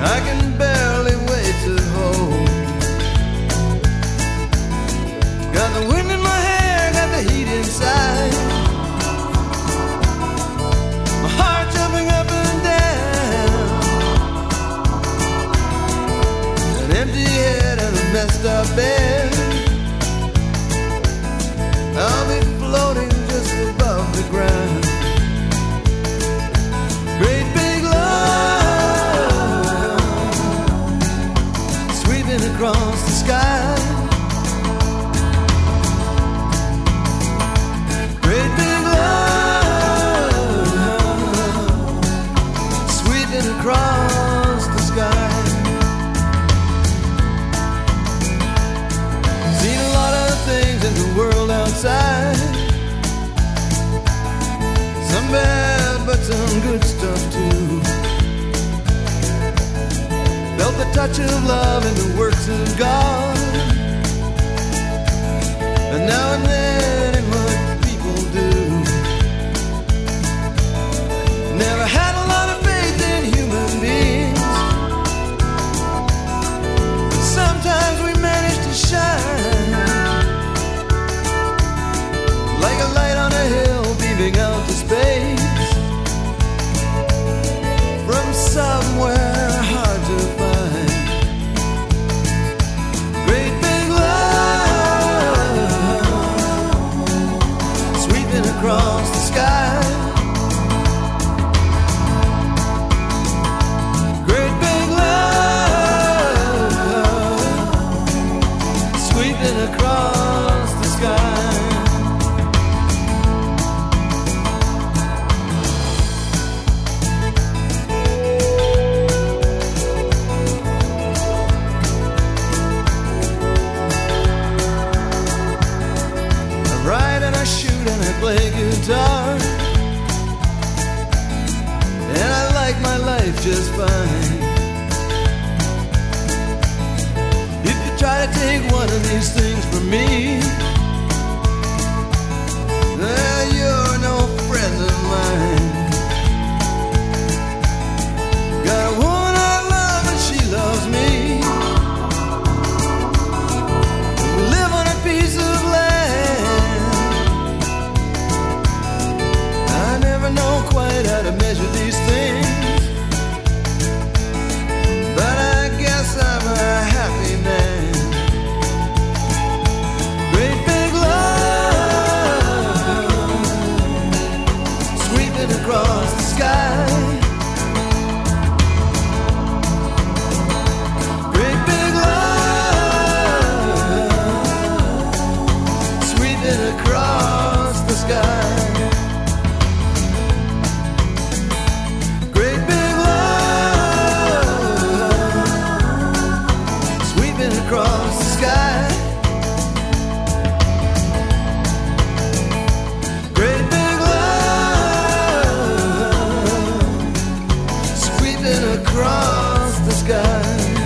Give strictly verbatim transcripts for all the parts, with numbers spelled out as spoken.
I can barely wait to hold. Got the wind in my hair, got the heat inside. My heart jumping up and down. An empty head and a messed up bed. I'll be floating just above the ground. Great big love sweeping across the sky. Great big love sweeping across the sky. Seen a lot of things in the world outside. Some bad, but some good stuff too. Felt the touch of love in the works of God. And now and then in what people do. Never had a lot of faith in human beings. But sometimes we manage to shine like a light on a hill beaming out to space from somewhere hard to find. Great big love sweeping across the sky. Great big love sweeping across the sky. Play guitar, and I like my life just fine. If you try to take one of these things from me, well, you're no friend of mine. Got a woman I love and she loves me. We live on a piece of land. I never know quite how to measure these things, but I guess I'm a happy man. Great big love sweeping across the sky. Great big love sweeping across the sky. Across the sky. Great big love sweeping across the sky.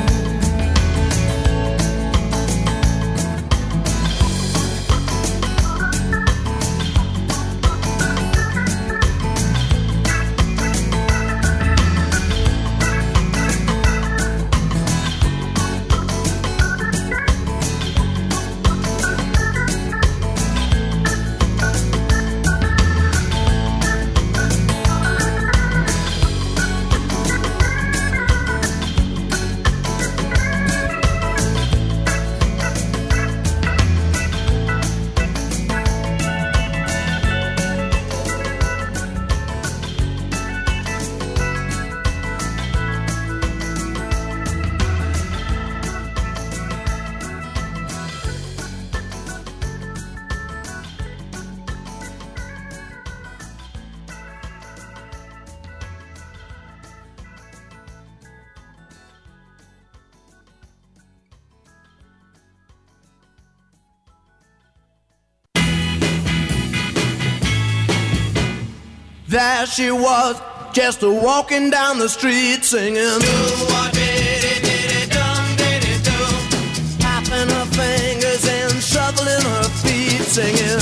There she was, just a walking down the street singing. Tapping her fingers and shuffling her feet singing.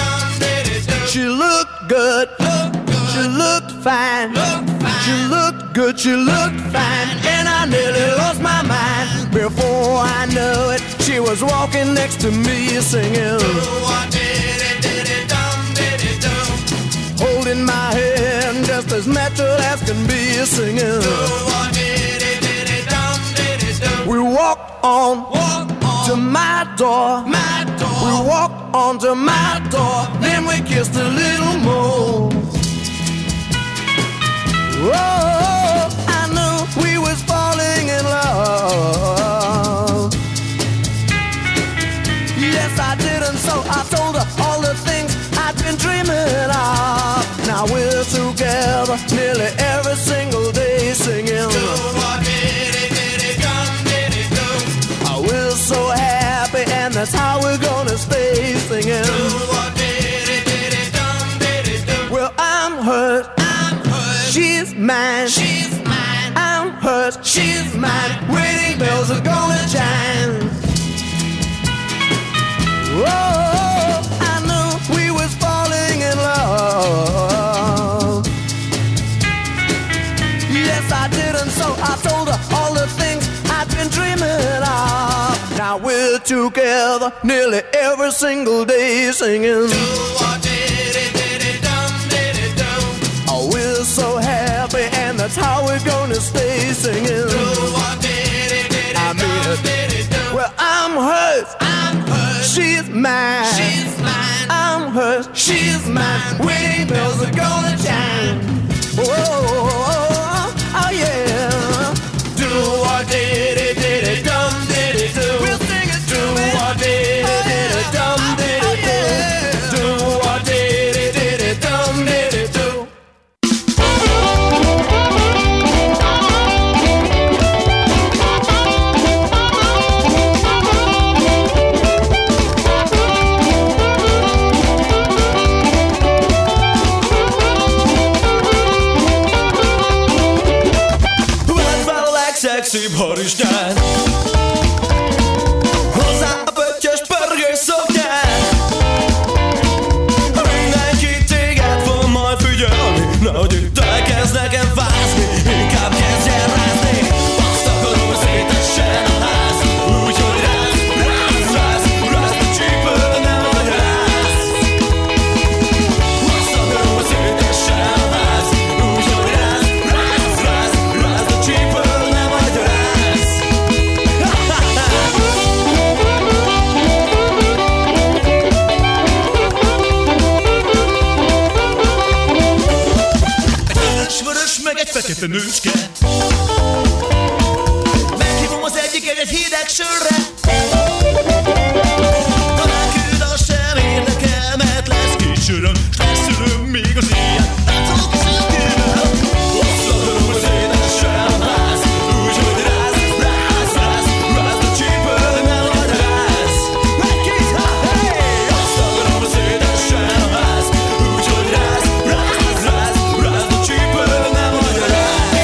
She looked good, she looked fine, she looked good, she looked fine, and I nearly lost my mind. Before I knew it, she was walking next to me singing, holding my hand just as natural as can be singing. We walked on, walk on to my door, my door. We walked on to my door, then we kissed a little more. Oh, I knew we was falling in love. Yes, I did, and so I told her all the things I'd been dreaming of. Now we're together nearly every single day singing. Oh, we're so happy, and that's how we're gonna stay singing. Well, I'm hurt. She's mine, she's mine. I'm hers, she's mine. Wedding bells are gonna chime. Oh, I knew we was falling in love. Yes, I did, and so I told her all the things I've been dreaming of. Now we're together nearly every single day singing. Oh, we're so happy, and that's how we're gonna stay singing. I mean it. Well, I'm hers, I'm hers. She's mine, she's mine. I'm hers, she's mine. Wedding bells are gonna chime. Oh, oh, oh, oh yeah. Do what did it, did it, dum did it do. We'll sing it. Do what did it, did it, dum did it do. Do what did it, did it, dum did it do. Sexy harisnyán, hozzá a pöttyös pörgős szoknyán. Mindenki téged fog majd figyelni, nehogy itt elkezd nekem fázni, inkább kezdjen rázni. Azt akarom, hogy szétessen a ház, úgyhogy ráz, ráz, ráz, ráz a csípő, nem vagy ráz. Azt akarom, hogy szétessen a ház, úgyhogy ráz, ráz, ráz, ráz a csípő. Meg egy fekete nőcske. Meghívom az egyiket egy hideg sörre. Ha neküld, az sem érdekel, mert lesz kis öröm, s lesz öröm még az éjjel. Látszolok is elkívül. Azt akarom, hogy szétessen a ház, úgyhogy ráz, ráz, ráz, ráz a csípő, nem vagy ráz. Egy-két, ha, hey! Azt akarom, hogy szétessen a ház, úgyhogy ráz, ráz, ráz, ráz a csípő, nem vagy ráz.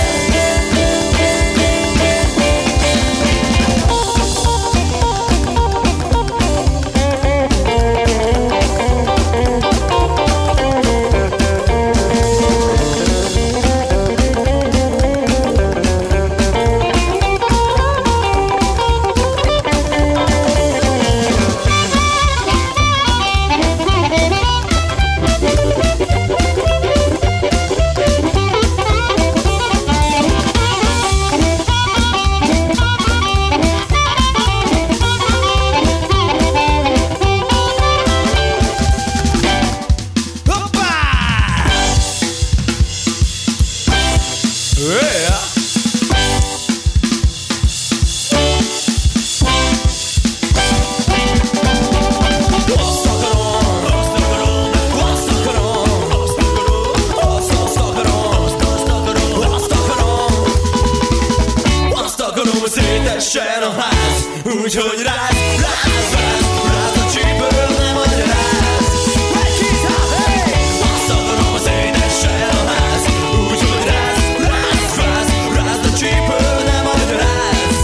Szétessen a ház, úgyhogy ráz, ráz, ráz, ráz a csípő, nem vagy ráz. Egy-két, ha, hey! Azt akarom, hogy szétessen a ház, úgyhogy ráz, ráz, ráz, ráz a csípő, nem vagy ráz.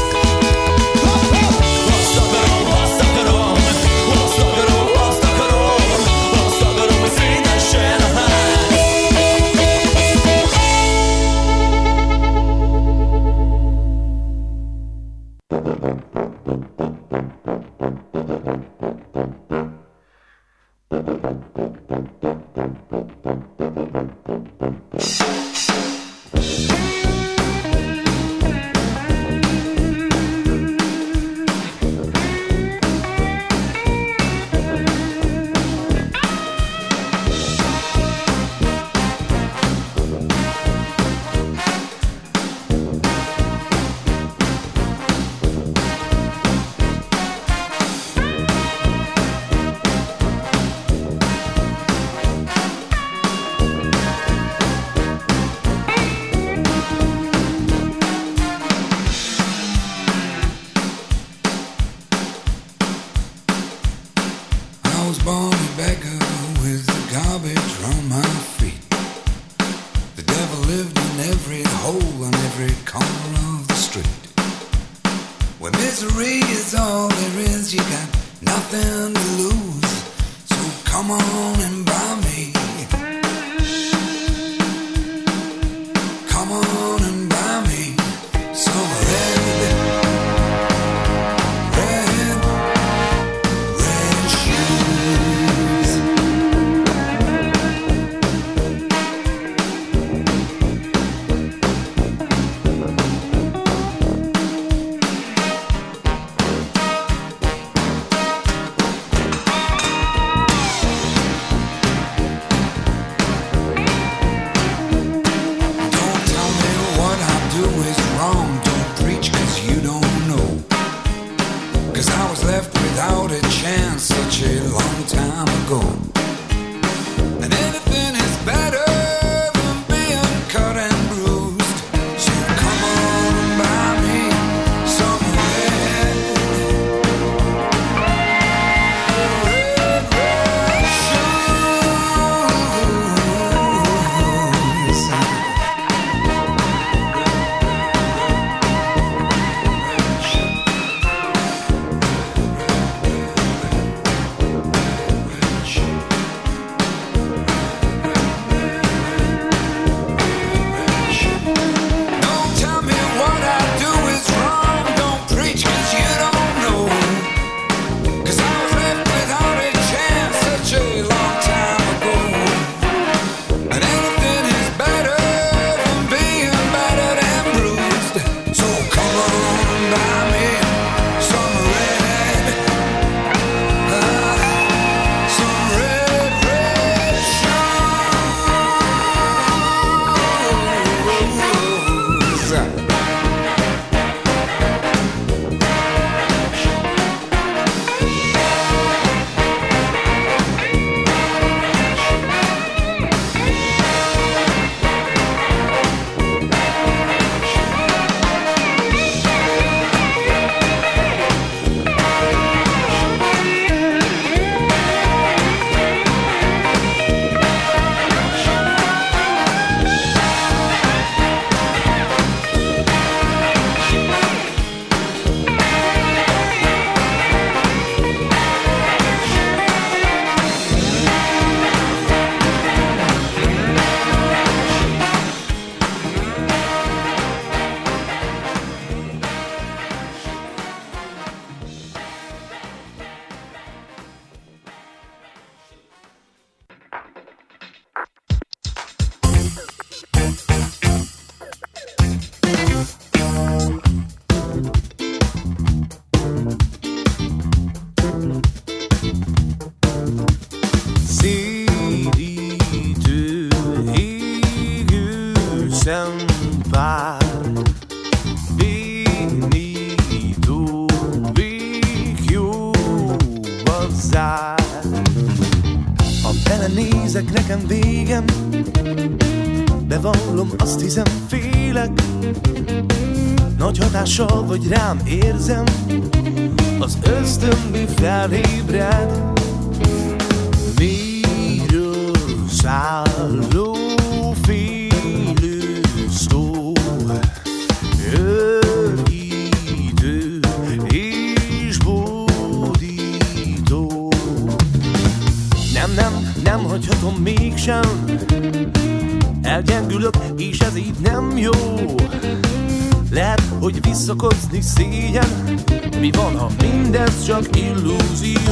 Azt akarom, azt akarom, azt akarom, azt akarom, azt akarom, hogy szétessen a ház. a hole on every corner of the street. Where misery is all there is, you got nothing to lose. So come on and buy me. Come on and buy me some red, red, red shoes. Without a chance such a long time ago. And anything is better than being cut and bruised. So come on and buy me some red, red, red shoes. Belenézek, nekem végem, bevallom, azt hiszem, félek. Nagy hatással vagy rám, érzem, az ösztönből felébred. Miről szálló félő szó, örítő és bódító. Nem, nem, nem hagyhatom mégsem, elgyengülök, és ez így nem jó. Lehet, hogy visszakozni szégyen, mi van, ha mindez csak illúzió?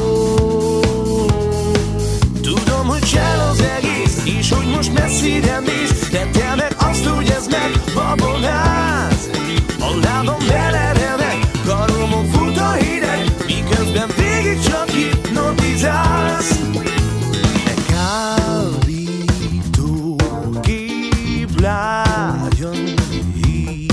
Tudom, hogy csel az egész, és hogy most messzire mész, de te meg azt, hogy ez meg babonáz. A lábam beleremeg, karomon fut a hideg, miközben végig csak hipnotizálsz. De kábító kép lágyan hív,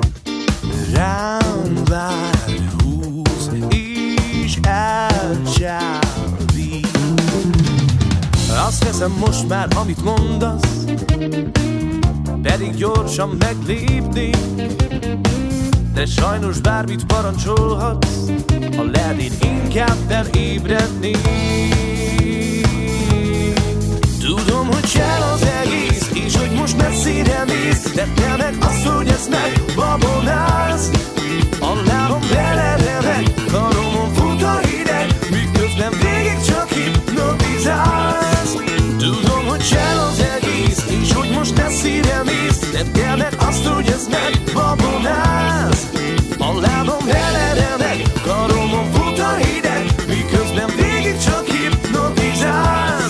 rám vár, húz és elcsábít. Azt veszem most már, amit mondasz, pedig gyorsan meglépni. De sajnos bármit parancsolhatsz, ha lehet én inkább felébredni. Tudom, hogy csel az egész, és hogy most messzire mész, de te meg azt, hogy ezt megbabonálsz. A lábam beleremeg, karomon fut a hideg, miközben végig csak hipnotizálsz. Tudom, hogy csel az egész, és hogy most messzire mész, de te meg azt, hogy ezt megbabonálsz. A lábam beleremeg, karomon fut a hideg, miközben végig csak hipnotizálsz.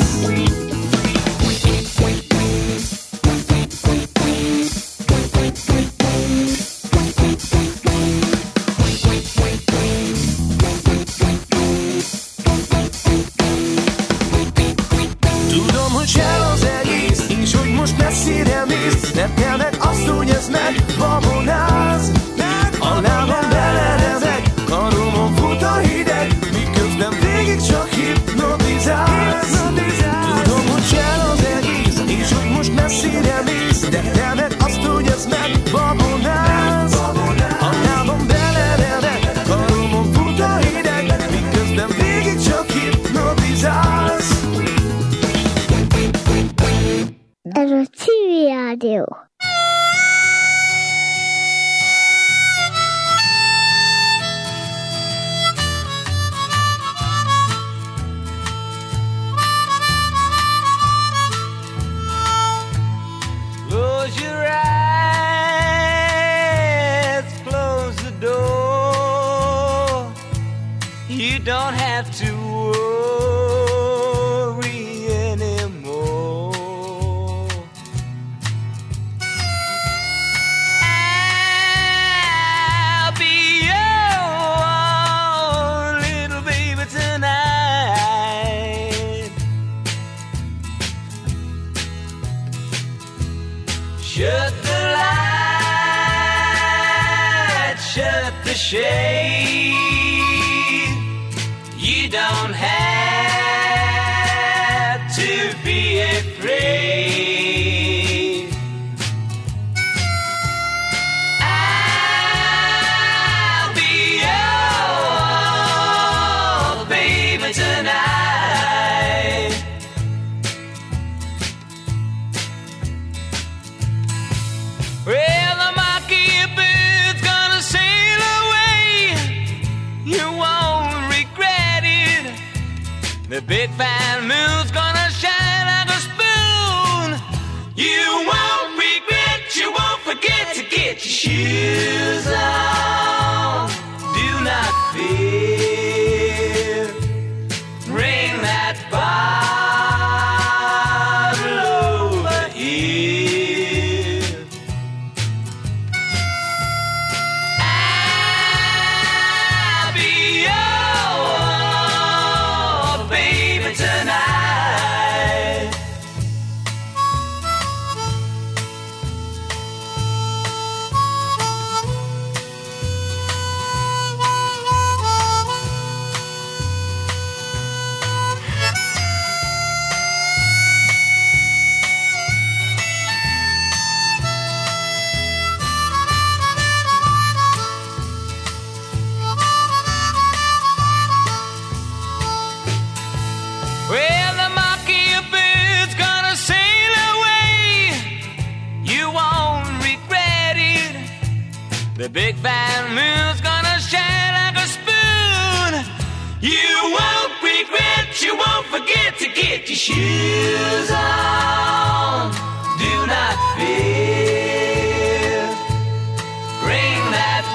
Tudom, hogy csel az egész, és hogy most messzire mész, de te meg azt, hogy ezt megbabonálsz. A lábam beleremeg, karomon fut a hideg, miközben végig csak hipnotizálsz. Tudom, hogy csel az egész, és hogy most messzire mész, de te meg azt, hogy ezt megbabonálsz. A lábam beleremeg, karomon fut a hideg, miközben végig csak hipnotizálsz. Ez a Civil Rádió. Close your eyes, close the door. You don't have to worry anymore. I'll be your little baby tonight. Shut the light, shut the shade. You don't have to be afraid. I'll be your baby tonight. Well, the mockingbird gonna sail away. You won't regret it. The big fat moon's gonna shine like a spoon. You won't regret, you won't forget to get your shoes on. Do not fear. Bring that bottle over here. I'll be your baby tonight. Well, the mockingbird's gonna sail away. You won't regret it. The big fat moon's gonna shine like a spoon. You won't regret, you won't forget to get your shoes on. Do not fear. Bring that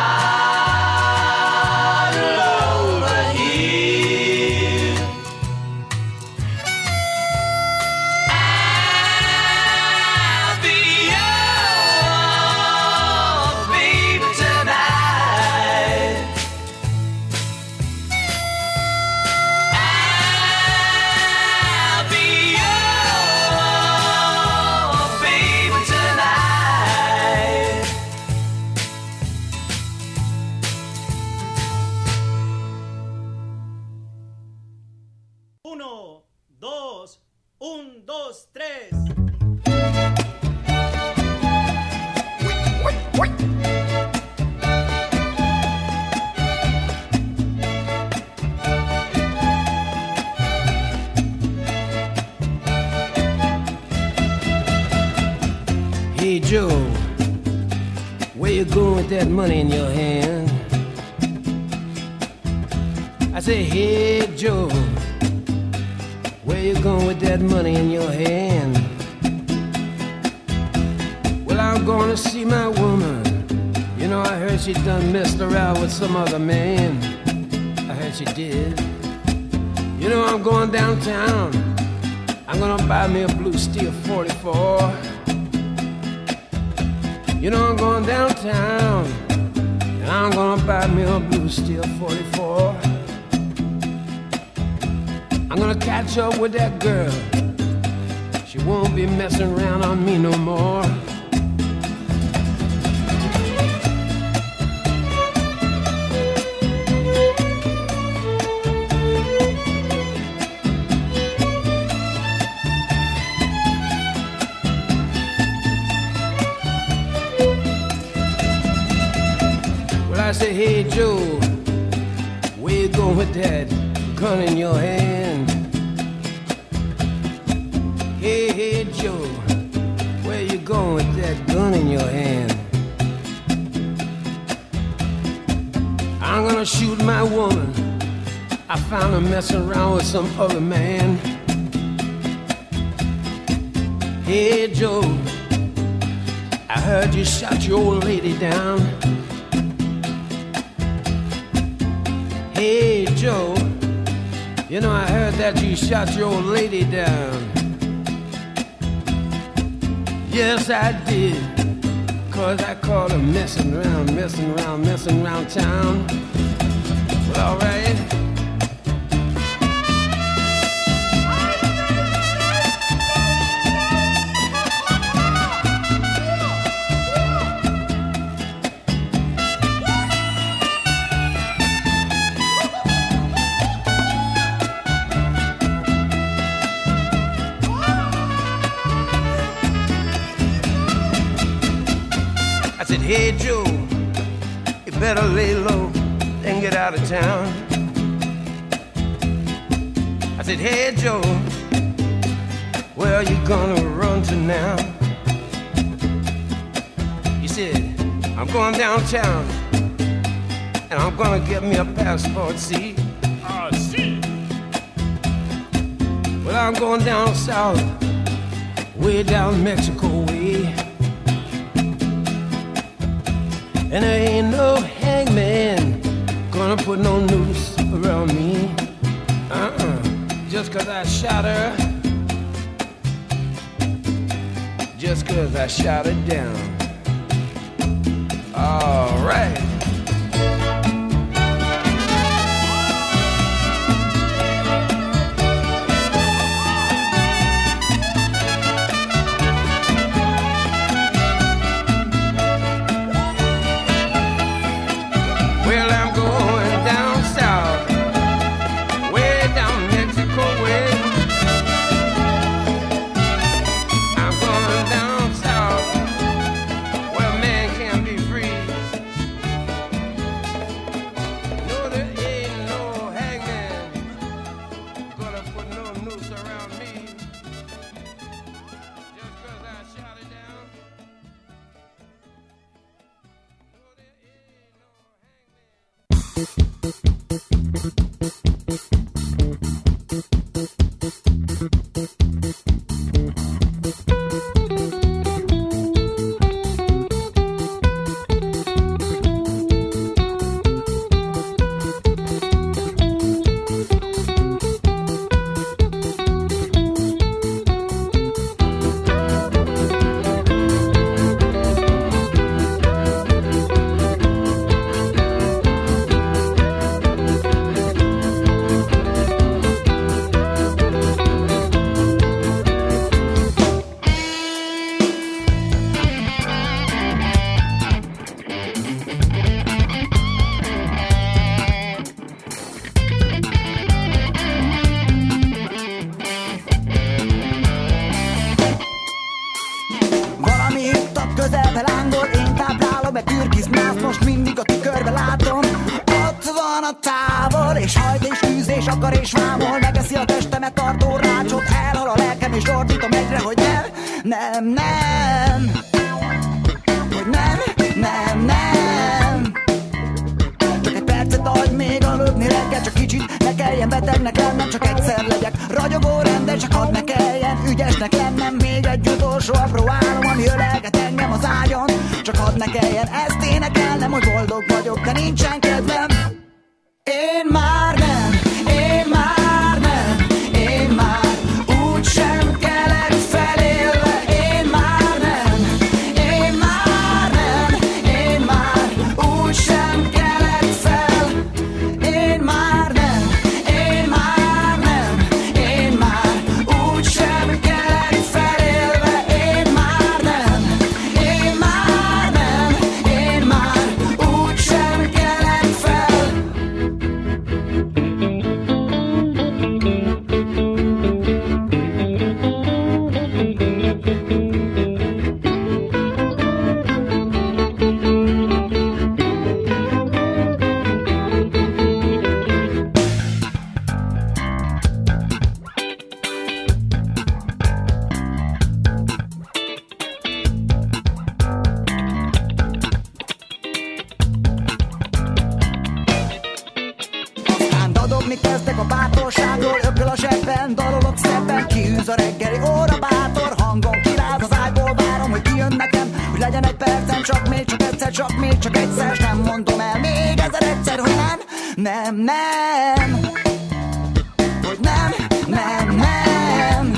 bottle over here. I'll be your baby tonight. I'll be your baby tonight. Uno, dos, un, dos, tres. where you going with that money in your hand? I say, hey Joe, where you going with that money in your hand? Well, I'm gonna see my woman. You know, I heard she done messed around with some other man. I heard she did. You know, I'm going downtown. I'm gonna buy me a blue steel forty-four. You know, I'm going downtown, and I'm gonna buy me a blue steel forty-four. I'm gonna catch up with that girl. She won't be messing around on me no more. I say, hey Joe, where you going with that gun in your hand? Hey, hey Joe, where you going with that gun in your hand? I'm gonna shoot my woman. I found her messing around with some other man. Hey Joe, I heard you shot your old lady down. Hey Joe, you know I heard that you shot your old lady down. Yes I did, cause I caught her messing around, messing around, messing around town. Well, alright. Hey Joe, you better lay low and get out of town. I said, hey Joe, where are you gonna run to now? He said, I'm going downtown and I'm gonna get me a passport, see? Ah, see. Well, I'm going down south, way down Mexico way. And there ain't no hangman gonna put no noose around me. Uh-uh. Just cause I shot her. Just cause I shot her down. All right. és hajt és tűz és akar és vámol, megeszi a testemet tartó rácsot, elhal a lelkem és ordítom egyre, hogy nem, nem, nem, hogy nem, nem. kelljen betegnek lennem, csak egyszer legyek ragyogó rendes, csak hadd ne kelljen ügyesnek lennem. Még egy utolsó apró álom, ami ölelget engem az ágyon, csak hadd ne kelljen ezt énekelnem, hogy boldog vagyok, de nincsen kedvem. Én már nem, én már nem, én már úgysem kelek felélve. Én már nem, én már nem, én már úgysem kelek fel. Én már nem, én már nem, én már úgysem kelek felélve. Én már nem, én már nem, én már úgysem kelek fel. Aztán dadogni kezdek a bátorságról, ököl a zsebben, dalolok szebben, kiűz a reggeli óra bátor hangon, kiráz az ágyból, várom, hogy kijön nekem, hogy legyen egy percem, csak még, csak egyszer, csak még, csak egyszer, s nem mondom el még ezer egyszer, hogy nem, nem, nem, hogy nem, nem, nem.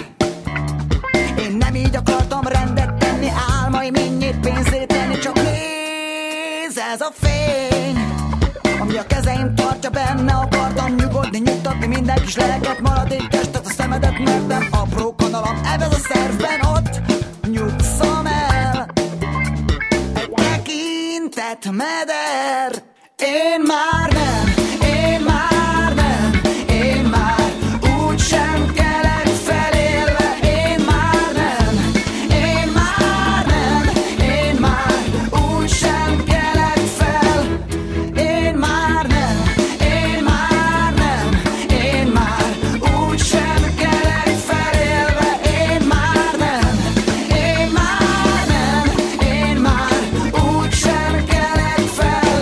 Én nem így akartam rendet tenni, álmaim innyit pénzét tenni, csak nézz, ez a fény, ami a kezeim tartja benne, akartam nyugodni, nyugtatni minden kis lelket, maradék testet, a szemedet mertem, apró kanalam, ebben a szervben ott nyugszom el. Egy tekintett meder. Én már nem, én már nem, én már úgysem kelek felélve. Én már nem, én már nem, én már úgysem kelek fel. Én már nem, én már nem, én már úgysem kelek felélve. Én már nem, én már nem, én már úgysem kelek fel.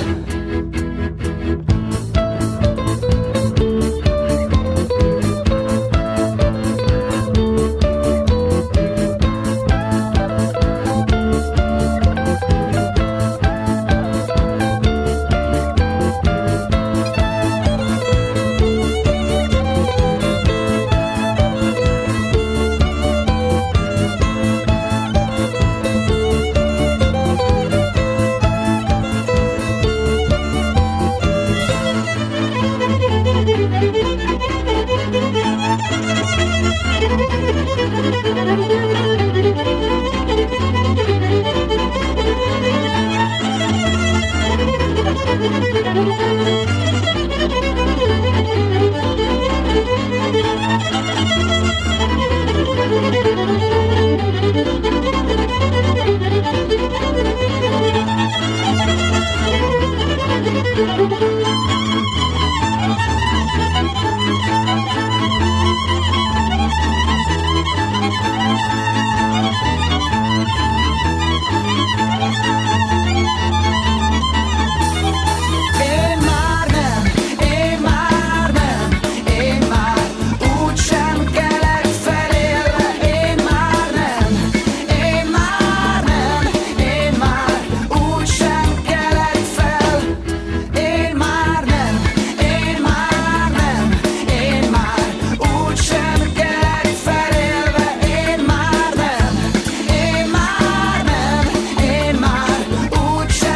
Thank you.